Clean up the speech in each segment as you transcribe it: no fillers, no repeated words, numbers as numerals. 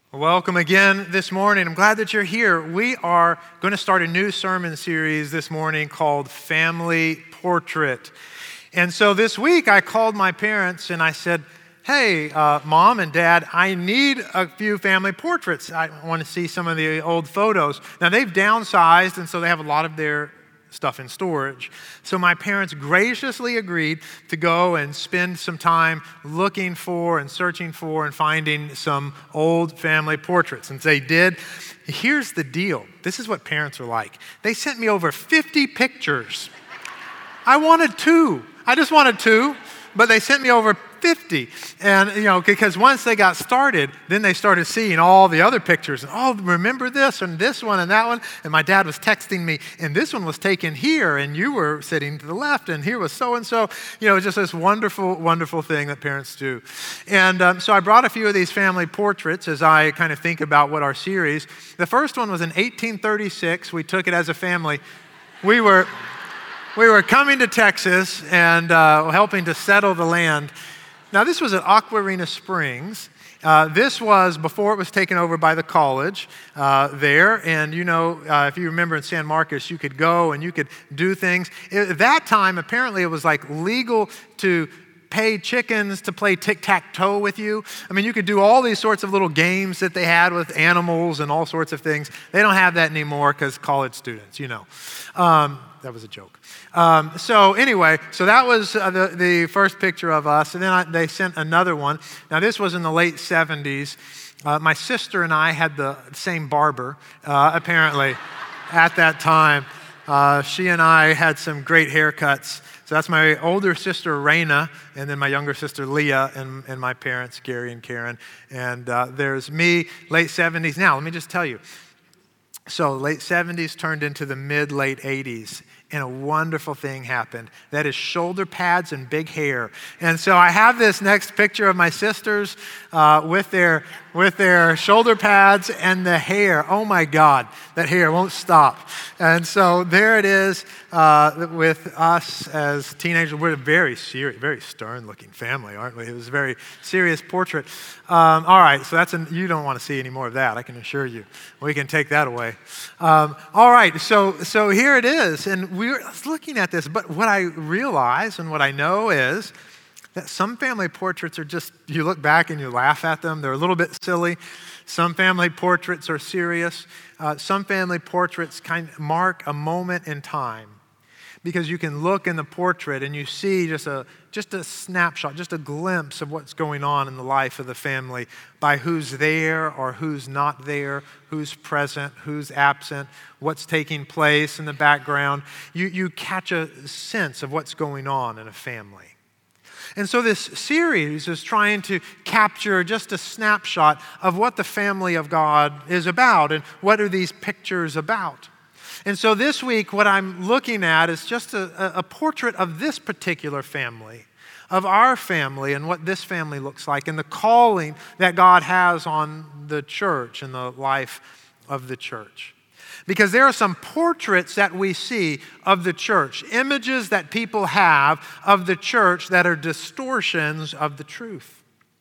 Welcome again this morning. I'm glad that you're here. We are going to start a new sermon series this morning called Family Portrait. And so this week I called my parents and I said, hey, Mom and Dad, I need a few family portraits. I want to see some of the old photos. Now they've downsized and so they have a lot of their stuff in storage. So my parents graciously agreed to go and spend some time looking for and searching for and finding some old family portraits. And they did. Here's the deal. This is what parents are like. They sent me over 50 pictures. I wanted two. I just wanted two, but they sent me over 50. And, because once they got started, then they started seeing all the other pictures. And, oh, remember this and this one and that one? And my dad was texting me, and this one was taken here, and you were sitting to the left, and here was so-and-so. Just this wonderful, wonderful thing that parents do. And so I brought a few of these family portraits as I kind of think about what our series. The first one was in 1836. We took it as a family. We were coming to Texas and helping to settle the land. Now, this was at Aquarena Springs. This was before it was taken over by the college there. And, if you remember in San Marcos, you could go and you could do things. At that time, apparently, it was like legal to pay chickens to play tic-tac-toe with you. I mean, you could do all these sorts of little games that they had with animals and all sorts of things. They don't have that anymore because college students, That was a joke. So that was the first picture of us. And then they sent another one. Now, this was in the late 70s. My sister and I had the same barber, apparently, at that time. She and I had some great haircuts. So that's my older sister, Raina, and then my younger sister, Leah, and my parents, Gary and Karen. And there's me, late 70s. Now, let me just tell you. So late 70s turned into the mid-late 80s, and a wonderful thing happened. That is shoulder pads and big hair. And so I have this next picture of my sisters with their shoulder pads and the hair. Oh my God, that hair won't stop. And so there it is with us as teenagers. We're a very serious, very stern-looking family, aren't we? It was a very serious portrait. All right, so you don't want to see any more of that, I can assure you. We can take that away. All right, so here it is, and we're looking at this, but what I realize and what I know is that some family portraits are just, you look back and you laugh at them. They're a little bit silly. Some family portraits are serious. Some family portraits kind of mark a moment in time because you can look in the portrait and you see just a snapshot, just a glimpse of what's going on in the life of the family by who's there or who's not there, who's present, who's absent, what's taking place in the background. You catch a sense of what's going on in a family. And so this series is trying to capture just a snapshot of what the family of God is about and what are these pictures about. And so this week, what I'm looking at is just a portrait of this particular family, of our family and what this family looks like and the calling that God has on the church and the life of the church. Because there are some portraits that we see of the church, images that people have of the church that are distortions of the truth.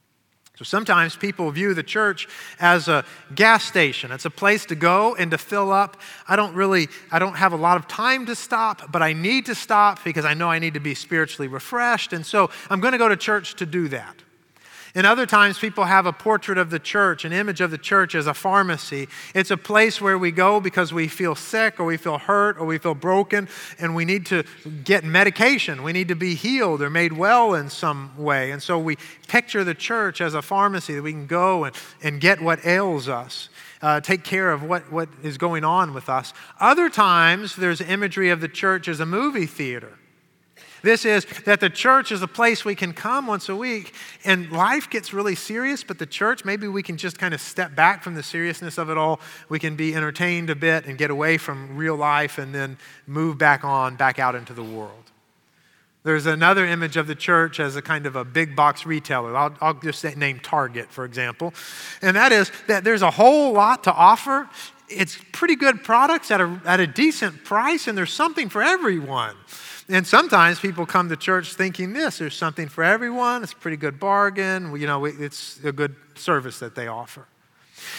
So sometimes people view the church as a gas station. It's a place to go and to fill up. I don't have a lot of time to stop, but I need to stop because I know I need to be spiritually refreshed. And so I'm going to go to church to do that. And other times people have a portrait of the church, an image of the church as a pharmacy. It's a place where we go because we feel sick or we feel hurt or we feel broken and we need to get medication. We need to be healed or made well in some way. And so we picture the church as a pharmacy that we can go and get what ails us, take care of what is going on with us. Other times there's imagery of the church as a movie theater. This is that the church is a place we can come once a week and life gets really serious, but the church, maybe we can just kind of step back from the seriousness of it all. We can be entertained a bit and get away from real life and then move back out into the world. There's another image of the church as a kind of a big box retailer. I'll just name Target, for example. And that is that there's a whole lot to offer. It's pretty good products at a decent price, and there's something for everyone. And sometimes people come to church thinking there's something for everyone. It's a pretty good bargain. It's a good service that they offer.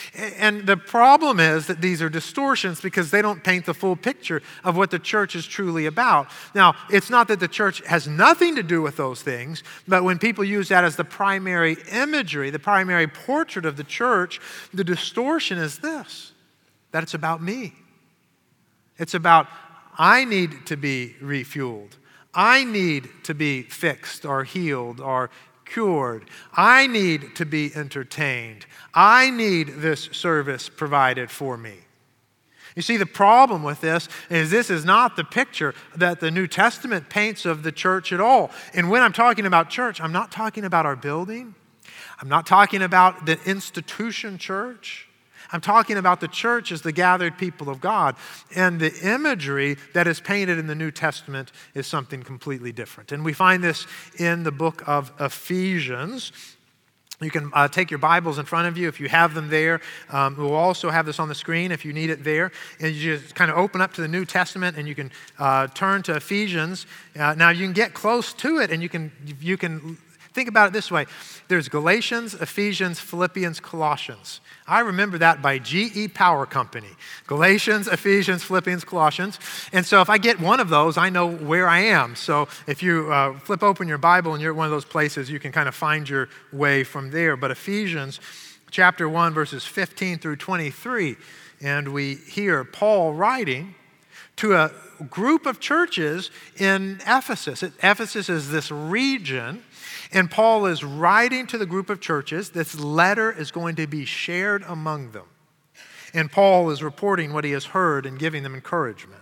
And the problem is that these are distortions because they don't paint the full picture of what the church is truly about. Now, it's not that the church has nothing to do with those things, but when people use that as the primary imagery, the primary portrait of the church, the distortion is this, that it's about me. It's about, I need to be refueled. I need to be fixed or healed or cured. I need to be entertained. I need this service provided for me. You see, the problem with this is not the picture that the New Testament paints of the church at all. And when I'm talking about church, I'm not talking about our building. I'm not talking about the institution church. I'm talking about the church as the gathered people of God. And the imagery that is painted in the New Testament is something completely different. And we find this in the book of Ephesians. You can take your Bibles in front of you if you have them there. We'll also have this on the screen if you need it there. And you just kind of open up to the New Testament and you can turn to Ephesians. Now you can get close to it and you can think about it this way. There's Galatians, Ephesians, Philippians, Colossians. I remember that by GE Power Company. Galatians, Ephesians, Philippians, Colossians. And so if I get one of those, I know where I am. So if you flip open your Bible and you're at one of those places, you can kind of find your way from there. But Ephesians chapter 1, verses 15 through 23. And we hear Paul writing to a group of churches in Ephesus. Ephesus is this region. And Paul is writing to the group of churches. This letter is going to be shared among them. And Paul is reporting what he has heard and giving them encouragement.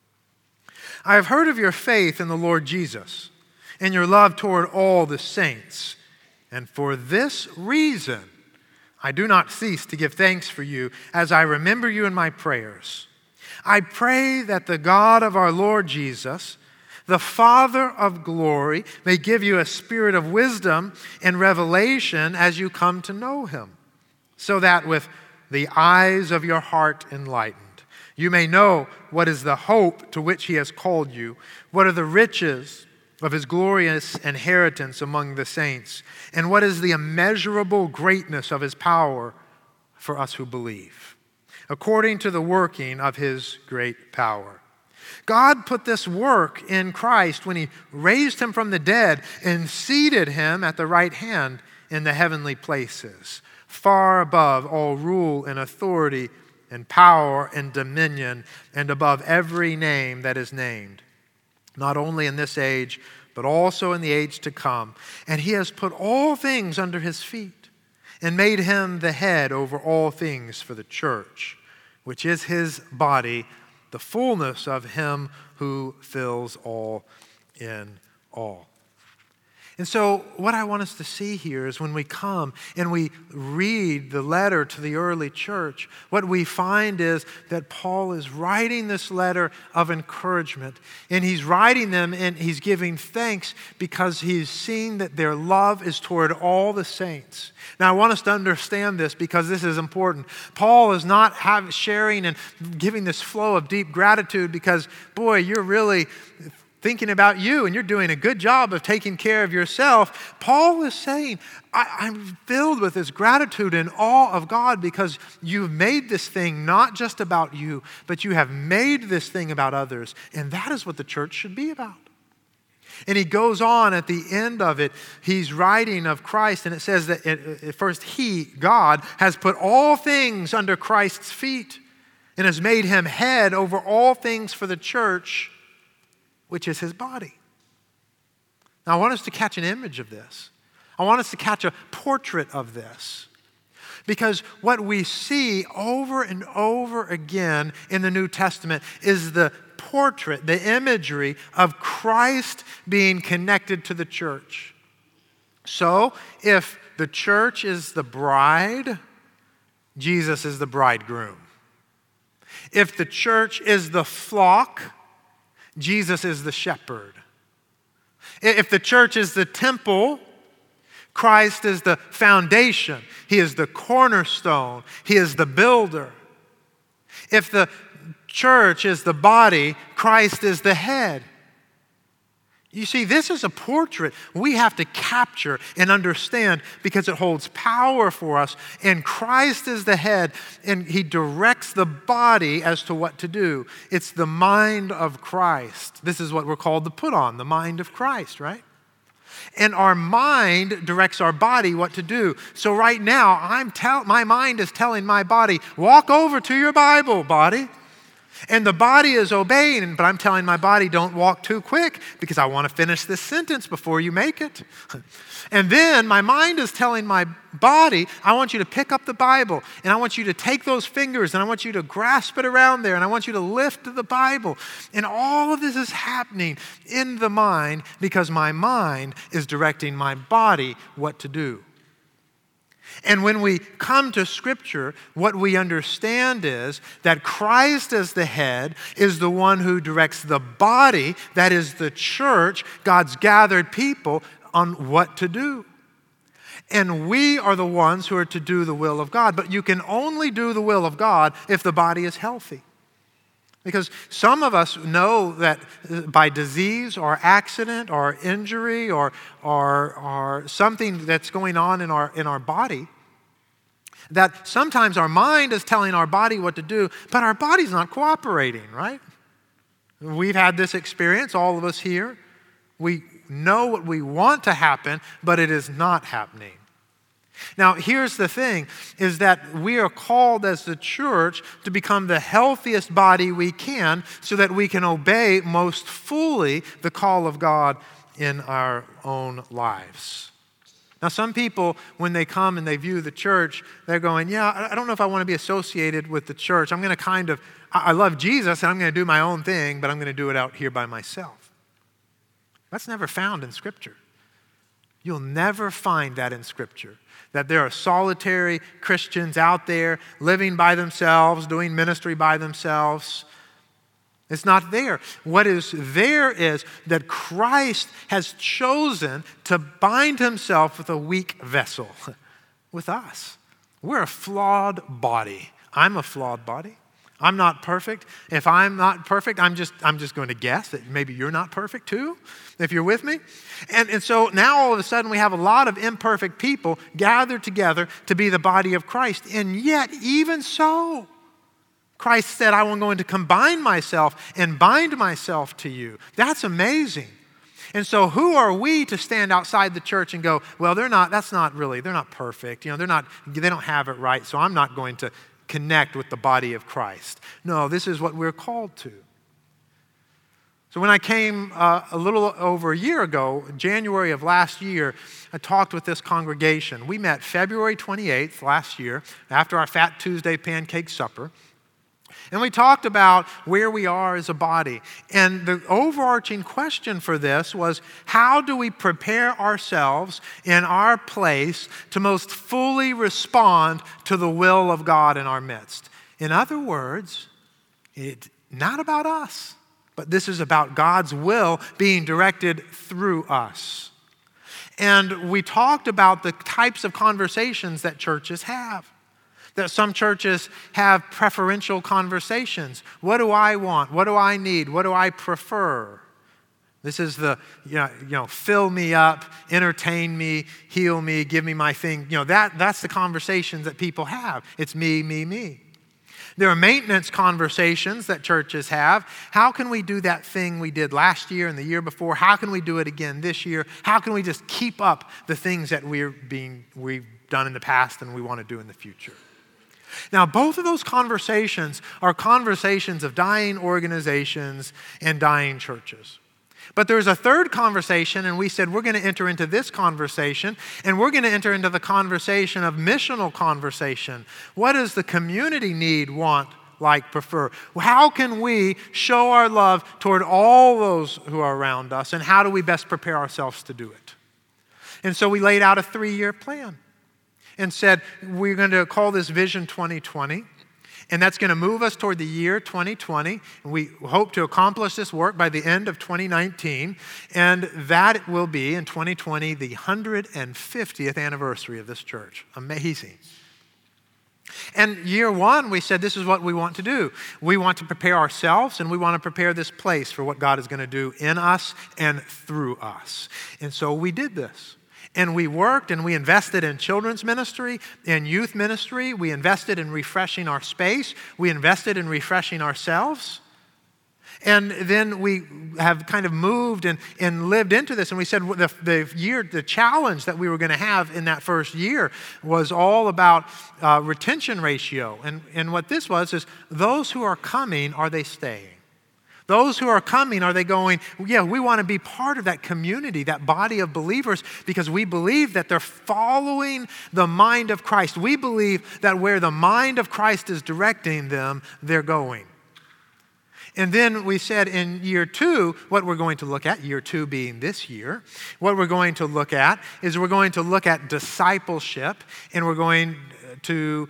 I have heard of your faith in the Lord Jesus and your love toward all the saints. And for this reason, I do not cease to give thanks for you as I remember you in my prayers. I pray that the God of our Lord Jesus, the Father of glory, may give you a spirit of wisdom and revelation as you come to know him, so that with the eyes of your heart enlightened, you may know what is the hope to which he has called you, what are the riches of his glorious inheritance among the saints, and what is the immeasurable greatness of his power for us who believe, according to the working of his great power. God put this work in Christ when he raised him from the dead and seated him at the right hand in the heavenly places, far above all rule and authority and power and dominion, and above every name that is named, not only in this age, but also in the age to come. And he has put all things under his feet and made him the head over all things for the church, which is his body, the fullness of him who fills all in all. And so what I want us to see here is when we come and we read the letter to the early church, what we find is that Paul is writing this letter of encouragement. And he's writing them and he's giving thanks because he's seen that their love is toward all the saints. Now, I want us to understand this because this is important. Paul is not sharing and giving this flow of deep gratitude because, boy, you're really thinking about you and you're doing a good job of taking care of yourself. Paul is saying, I'm filled with this gratitude and awe of God because you've made this thing not just about you, but you have made this thing about others. And that is what the church should be about. And he goes on at the end of it, he's writing of Christ, and it says that at first he, God, has put all things under Christ's feet and has made him head over all things for the church, which is his body. Now, I want us to catch an image of this. I want us to catch a portrait of this. Because what we see over and over again in the New Testament is the portrait, the imagery of Christ being connected to the church. So, if the church is the bride, Jesus is the bridegroom. If the church is the flock, Jesus is the shepherd. If the church is the temple, Christ is the foundation. He is the cornerstone. He is the builder. If the church is the body, Christ is the head. You see, this is a portrait we have to capture and understand because it holds power for us. And Christ is the head, and he directs the body as to what to do. It's the mind of Christ. This is what we're called to put on, the mind of Christ, right? And our mind directs our body what to do. So right now, my mind is telling my body, walk over to your Bible, body. And the body is obeying, but I'm telling my body, don't walk too quick because I want to finish this sentence before you make it. And then my mind is telling my body, I want you to pick up the Bible, and I want you to take those fingers, and I want you to grasp it around there, and I want you to lift the Bible. And all of this is happening in the mind because my mind is directing my body what to do. And when we come to Scripture, what we understand is that Christ as the head is the one who directs the body, that is the church, God's gathered people, on what to do. And we are the ones who are to do the will of God. But you can only do the will of God if the body is healthy. Because some of us know that by disease or accident or injury or something that's going on in our body, that sometimes our mind is telling our body what to do, but our body's not cooperating, right? We've had this experience, all of us here. We know what we want to happen, but it is not happening. Now, here's the thing, is that we are called as the church to become the healthiest body we can so that we can obey most fully the call of God in our own lives. Now, some people, when they come and they view the church, they're going, yeah, I don't know if I want to be associated with the church. I'm going to I love Jesus and I'm going to do my own thing, but I'm going to do it out here by myself. That's never found in Scripture. You'll never find that in Scripture. That there are solitary Christians out there living by themselves, doing ministry by themselves. It's not there. What is there is that Christ has chosen to bind himself with a weak vessel, with us. We're a flawed body. I'm a flawed body. I'm not perfect. If I'm not perfect, I'm just going to guess that maybe you're not perfect too, if you're with me. And so now all of a sudden we have a lot of imperfect people gathered together to be the body of Christ. And yet, even so, Christ said, I am going to combine myself and bind myself to you. That's amazing. And so who are we to stand outside the church and go, well, they're not perfect. They don't have it right, so I'm not going to connect with the body of Christ. No, this is what we're called to. So when I came a little over a year ago, January of last year, I talked with this congregation. We met February 28th last year after our Fat Tuesday pancake supper. And we talked about where we are as a body. And the overarching question for this was, how do we prepare ourselves in our place to most fully respond to the will of God in our midst? In other words, it's not about us, but this is about God's will being directed through us. And we talked about the types of conversations that churches have. That some churches have preferential conversations. What do I want? What do I need? What do I prefer? This is the, fill me up, entertain me, heal me, give me my thing. That's the conversations that people have. It's me, me, me. There are maintenance conversations that churches have. How can we do that thing we did last year and the year before? How can we do it again this year? How can we just keep up the things that we've done in the past and we want to do in the future? Now, both of those conversations are conversations of dying organizations and dying churches. But there's a third conversation, and we said we're going to enter into this conversation, and we're going to enter into the conversation of missional conversation. What does the community need, want, like, prefer? How can we show our love toward all those who are around us, and how do we best prepare ourselves to do it? And so we laid out a 3-year plan. And said, we're going to call this Vision 2020, and that's going to move us toward the year 2020. And we hope to accomplish this work by the end of 2019, and that will be, in 2020, the 150th anniversary of this church. Amazing. And year one, we said this is what we want to do. We want to prepare ourselves, and we want to prepare this place for what God is going to do in us and through us. And so we did this. And we worked and we invested in children's ministry, in youth ministry. We invested in refreshing our space. We invested in refreshing ourselves. And then we have kind of moved and lived into this. And we said the challenge that we were going to have in that first year was all about retention ratio. And what this was is those who are coming, are they staying? Those who are coming, are they going, yeah, we want to be part of that community, that body of believers, because we believe that they're following the mind of Christ. We believe that where the mind of Christ is directing them, they're going. And then we said in year two, what we're going to look at, year two being this year, what we're going to look at is we're going to look at discipleship, and we're going to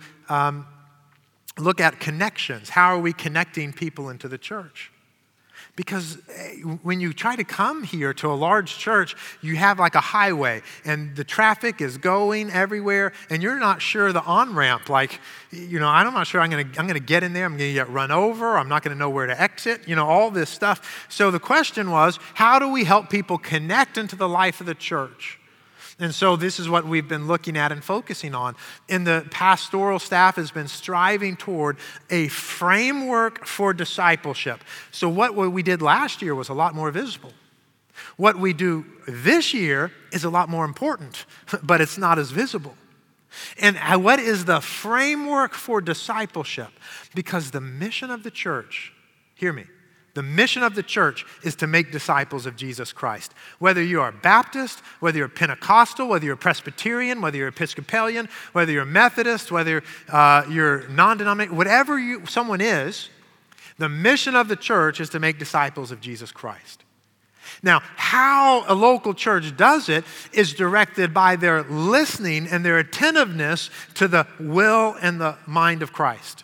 look at connections. How are we connecting people into the church? Because when you try to come here to a large church, you have like a highway and the traffic is going everywhere and you're not sure the on-ramp, like, I'm not sure I'm gonna get in there, I'm gonna get run over, I'm not gonna know where to exit, all this stuff. So the question was, how do we help people connect into the life of the church? And so this is what we've been looking at and focusing on. And the pastoral staff has been striving toward a framework for discipleship. So what we did last year was a lot more visible. What we do this year is a lot more important, but it's not as visible. And what is the framework for discipleship? Because the mission of the church, hear me, the mission of the church is to make disciples of Jesus Christ. Whether you are Baptist, whether you're Pentecostal, whether you're Presbyterian, whether you're Episcopalian, whether you're Methodist, whether you're non-denominational, whatever someone is, the mission of the church is to make disciples of Jesus Christ. Now, how a local church does it is directed by their listening and their attentiveness to the will and the mind of Christ.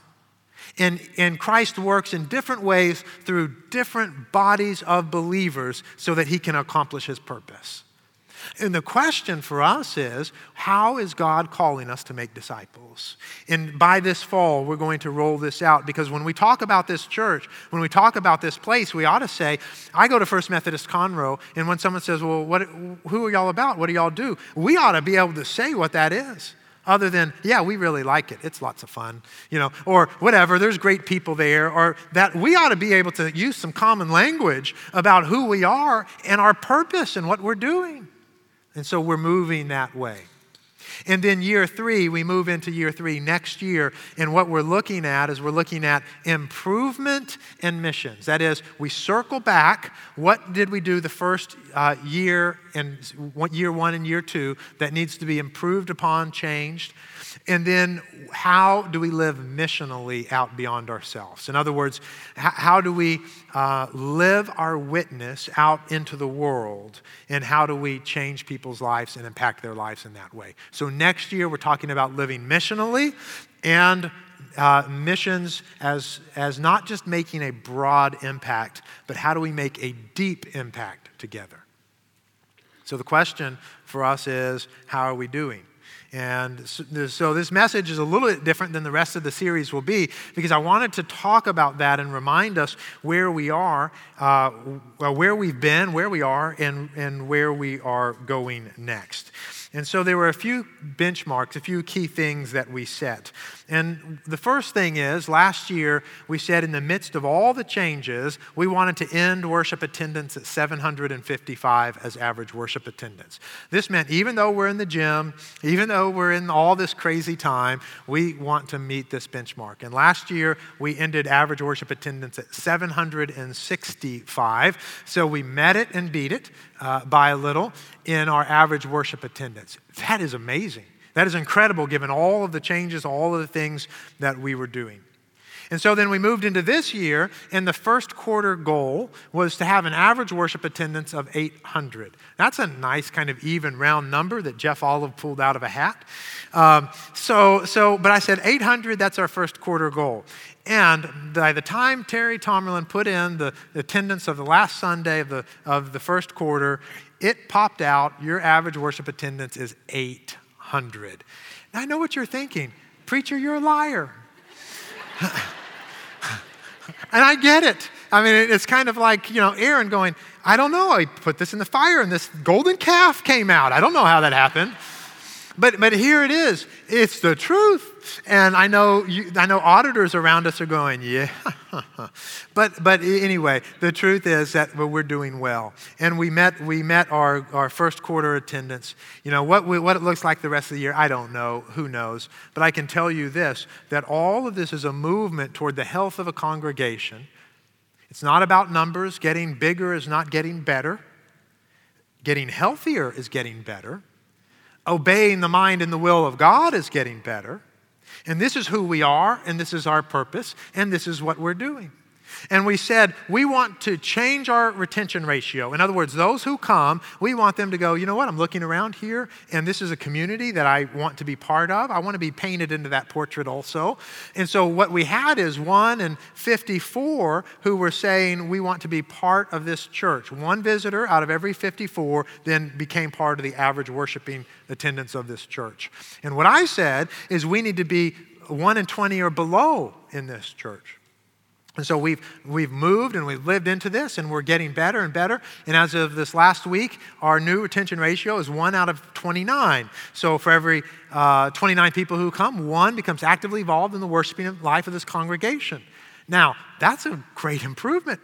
And Christ works in different ways through different bodies of believers so that he can accomplish his purpose. And the question for us is, how is God calling us to make disciples? And by this fall, we're going to roll this out, because when we talk about this church, when we talk about this place, we ought to say, I go to First Methodist Conroe, and when someone says, well, who are y'all about? What do y'all do? We ought to be able to say what that is. Other than, yeah, we really like it. It's lots of fun, or whatever. There's great people there, or that we ought to be able to use some common language about who we are and our purpose and what we're doing. And so we're moving that way. And then year three, we move into year three next year. And what we're looking at is we're looking at improvement and missions. That is, we circle back. What did we do the first year and year one and year two that needs to be improved upon, changed? And then how do we live missionally out beyond ourselves? In other words, how do we live our witness out into the world? And how do we change people's lives and impact their lives in that way? So next year, we're talking about living missionally and missions as not just making a broad impact, but how do we make a deep impact together? So the question for us is, how are we doing? And so this message is a little bit different than the rest of the series will be, because I wanted to talk about that and remind us where we are, where we've been, where we are, and where we are going next. And so there were a few benchmarks, a few key things that we set. And the first thing is, last year we said in the midst of all the changes, we wanted to end worship attendance at 755 as average worship attendance. This meant even though we're in the gym, even though we're in all this crazy time, we want to meet this benchmark. And last year we ended average worship attendance at 765. So we met it and beat it by a little in our average worship attendance. That is amazing. That is incredible given all of the changes, all of the things that we were doing. And so then we moved into this year, and the first quarter goal was to have an average worship attendance of 800. That's a nice kind of even round number that Jeff Olive pulled out of a hat. But I said 800, that's our first quarter goal. And by the time Terry Tomerlin put in the attendance of the last Sunday of the first quarter, it popped out, your average worship attendance is 800. Now I know what you're thinking. preacher, you're a liar. And I get it. I mean, it's kind of like, Aaron going, I don't know. I put this in the fire and this golden calf came out. I don't know how that happened. But here it is. It's the truth. And I know auditors around us are going, yeah. But anyway, the truth is that we're doing well. And we met our first quarter attendance. What it looks like the rest of the year, I don't know. Who knows? But I can tell you this, that all of this is a movement toward the health of a congregation. It's not about numbers. Getting bigger is not getting better. Getting healthier is getting better. Obeying the mind and the will of God is getting better. And this is who we are, and this is our purpose, and this is what we're doing. And we said, we want to change our retention ratio. In other words, those who come, we want them to go, you know what, I'm looking around here, and this is a community that I want to be part of. I want to be painted into that portrait also. And so what we had is 1 in 54 who were saying, we want to be part of this church. One visitor out of every 54 then became part of the average worshiping attendance of this church. And what I said is we need to be 1 in 20 or below in this church. And so we've moved and we've lived into this, and we're getting better and better. And as of this last week, our new retention ratio is 1 out of 29. So for every 29 people who come, 1 becomes actively involved in the worshiping life of this congregation. Now, that's a great improvement.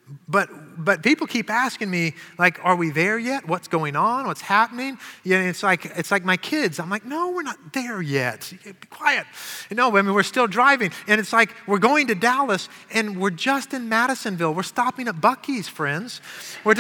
But people keep asking me, like, are we there yet? What's going on? What's happening? It's like my kids. I'm like, no, we're not there yet. Be quiet. We're still driving. And it's like we're going to Dallas, and we're just in Madisonville. We're stopping at Buc-ee's, friends. We're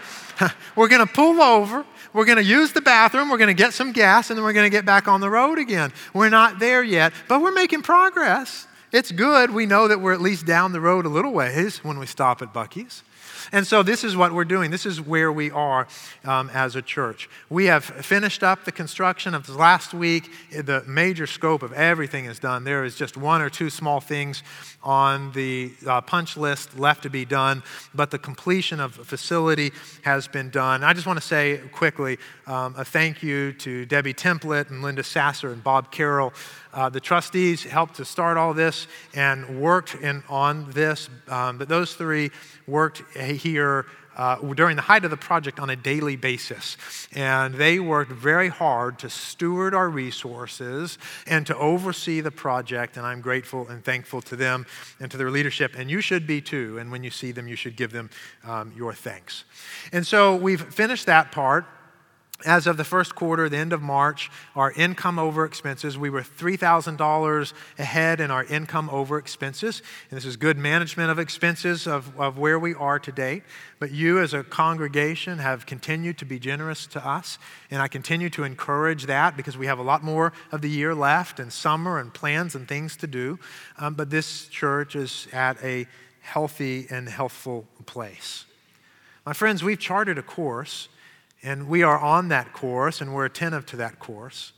gonna pull over. We're going to use the bathroom. We're going to get some gas, and then we're going to get back on the road again. We're not there yet, but we're making progress. It's good. We know that we're at least down the road a little ways when we stop at Buc-ee's. And so this is what we're doing. This is where we are as a church. We have finished up the construction of the last week. The major scope of everything is done. There is just 1 or 2 small things on the punch list left to be done, but the completion of the facility has been done. I just want to say quickly a thank you to Debbie Templett and Linda Sasser and Bob Carroll. The trustees helped to start all this and worked on this, but those 3 worked here during the height of the project on a daily basis. And they worked very hard to steward our resources and to oversee the project. And I'm grateful and thankful to them and to their leadership. And you should be too. And when you see them, you should give them your thanks. And so we've finished that part. As of the first quarter, the end of March, our income over expenses, we were $3,000 ahead in our income over expenses. And this is good management of expenses of where we are today. But you as a congregation have continued to be generous to us. And I continue to encourage that because we have a lot more of the year left and summer and plans and things to do. But this church is at a healthy and healthful place. My friends, we've charted a course. And we are on that course, and we're attentive to that course.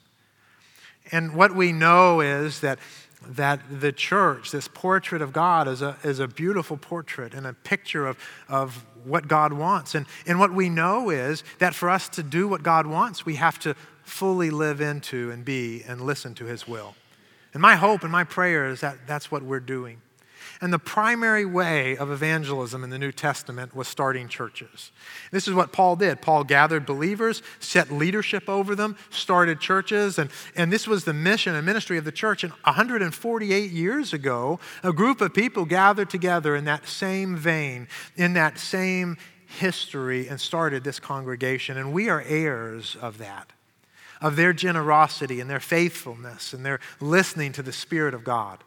And what we know is that the church, this portrait of God, is a beautiful portrait and a picture of what God wants. And what we know is that for us to do what God wants, we have to fully live into and be and listen to His will. And my hope and my prayer is that that's what we're doing. And the primary way of evangelism in the New Testament was starting churches. This is what Paul did. Paul gathered believers, set leadership over them, started churches, and this was the mission and ministry of the church. And 148 years ago, a group of people gathered together in that same vein, in that same history, and started this congregation. And we are heirs of that, of their generosity and their faithfulness and their listening to the Spirit of God.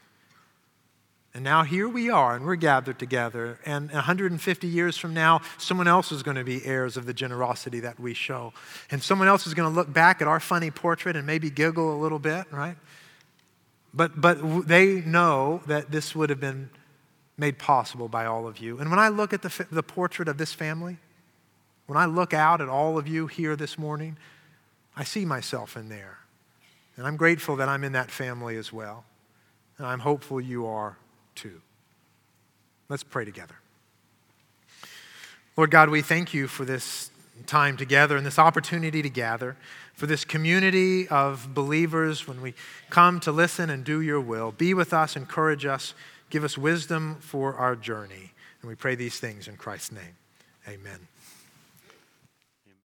And now here we are, and we're gathered together. And 150 years from now, someone else is going to be heirs of the generosity that we show. And someone else is going to look back at our funny portrait and maybe giggle a little bit, right? But they know that this would have been made possible by all of you. And when I look at the portrait of this family, when I look out at all of you here this morning, I see myself in there. And I'm grateful that I'm in that family as well. And I'm hopeful you are too. Let's pray together. Lord God, we thank you for this time together and this opportunity to gather, for this community of believers when we come to listen and do your will. Be with us, encourage us, give us wisdom for our journey. And we pray these things in Christ's name. Amen.